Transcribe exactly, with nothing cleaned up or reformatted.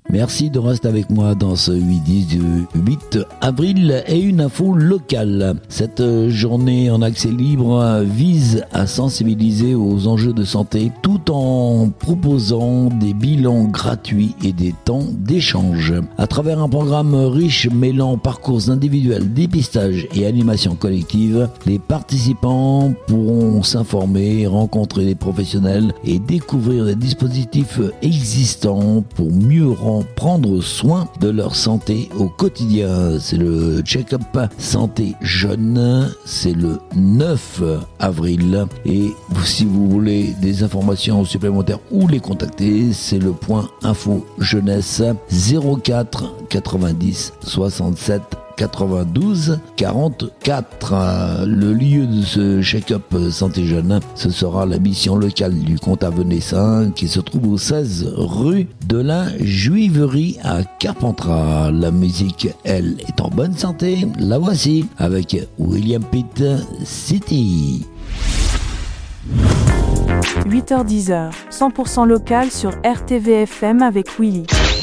Merci de rester avec moi dans ce huit dix du huit avril et une info locale. Cette journée en accès libre vise à sensibiliser aux enjeux de santé tout en proposant des bilans gratuits et des temps d'échange. À travers un programme riche mêlant parcours individuels, dépistage et animation collective, les participants pourront s'informer, rencontrer des professionnels et découvrir des dispositifs existants pour mieux rendre prendre soin de leur santé au quotidien. C'est le check-up santé jeune, c'est le neuf avril. Et si vous voulez des informations supplémentaires ou les contacter, c'est le point info jeunesse zéro quatre quatre-vingt-dix soixante-sept quatre-vingt-douze quarante-quatre. Le lieu de ce check-up santé jeune, ce sera la mission locale du comte Avenessin qui se trouve au seize rue de la Juiverie à Carpentras. La musique, elle, est en bonne santé. La voici avec William Pitt, City. huit heures dix, cent pour cent local sur R T V F M avec Willy.